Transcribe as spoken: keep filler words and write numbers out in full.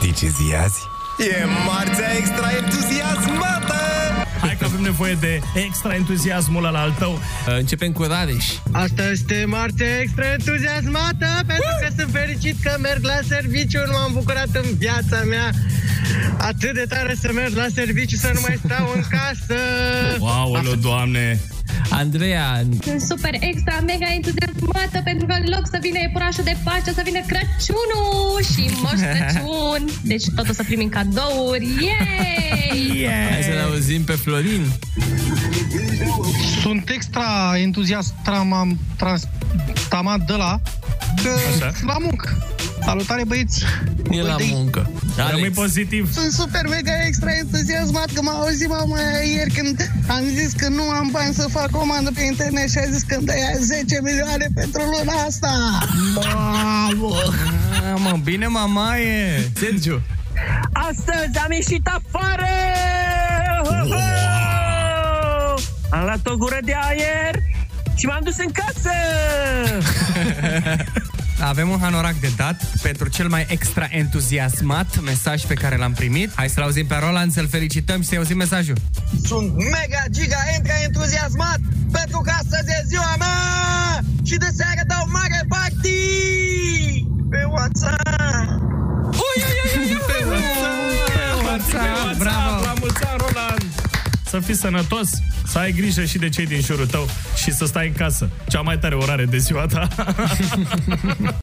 Știi ce zi azi? E marțea extra entuziasmată! Hai că avem nevoie de extra entuziasmul ăla al tău. Începem cu Radeș. Asta este marțea extra entuziasmată, pentru că sunt fericit că merg la serviciu. Nu m-am bucurat în viața mea atât de tare să merg la serviciu, să nu mai stau în casă. Wow, Doamne! Andreea. Sunt super extra mega entuziasmată pentru că în loc să vină iepurașul de Paște, o să vină Crăciunul și Moș Crăciun. Deci tot o să primim cadouri. Yay! Yeah! Hai să-l auzim pe Florin. Sunt extra entuziast, m-am transtamat de la că la muncă. Salutare, băieți! E la muncă. Rămâi pozitiv. Sunt super mega extra entuziasmat că m-a auzit mama ieri când am zis că nu am bani să fac comandă pe internet și a zis că îmi dă zece milioane pentru luna asta. Mamă! Mă, bine mamaie! Sergiu. Astăzi am ieșit afară! Wow. Am luat o gură de aer și m-am dus în casă! Avem un hanorac de dat pentru cel mai extra entuziasmat mesaj pe care l-am primit. Hai să-l auzim pe Roland, să-l felicităm și să-i auzim mesajul. Sunt mega giga entra entuziasmat pentru că astăzi e ziua mea și de seară dau mare party pe WhatsApp. Ui, ui, ui, ui, pe WhatsApp, WhatsApp, bravo. La mulți ani, Roland! Să fii sănătos, să ai grijă și de cei din jurul tău și să stai în casă. Cea mai tare orare de ziua ta.